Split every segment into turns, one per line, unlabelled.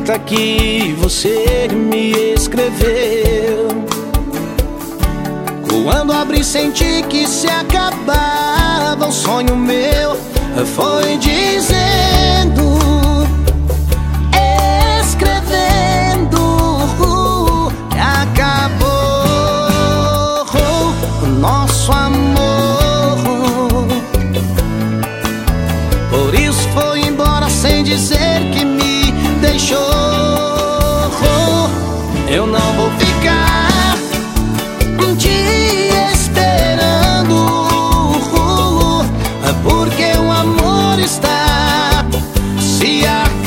carta que você me escreveu. Quando abri senti que se acabava o sonho meu. Foi dizendo, escrevendo, que acabou o nosso amor. Por isso foi embora sem dizer que me deixou. Eu não vou ficar te esperando, porque o amor está se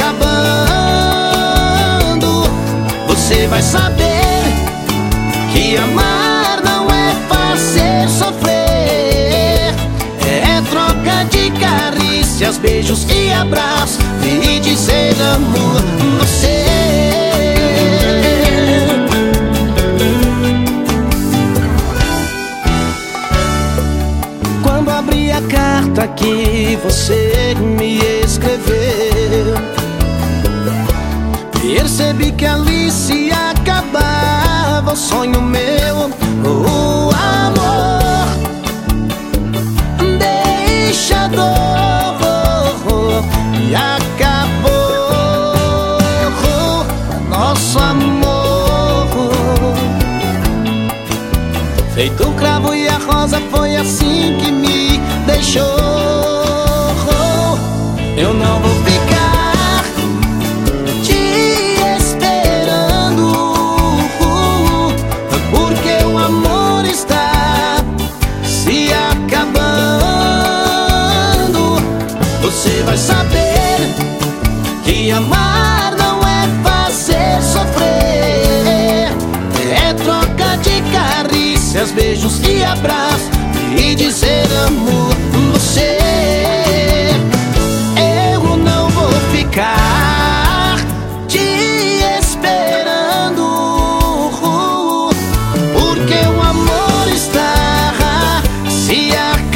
acabando. Você vai saber que amar não é fazer sofrer. É troca de carícias, beijos e abraços e dizer amor. Você a carta que você me escreveu, percebi que ali se acabava o sonho meu. O amor deixa dor e acabou nosso amor. Feito o cravo e a rosa, foi assim que me deixou. Eu não vou ficar te esperando, porque o amor está se acabando. Você vai saber que amar não é fazer sofrer. É troca de carícias, beijos e abraços e dizer amor. Você, eu não vou ficar te esperando, porque o amor está se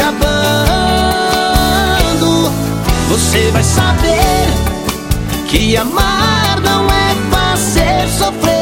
acabando. Você vai saber que amar não é fazer sofrer.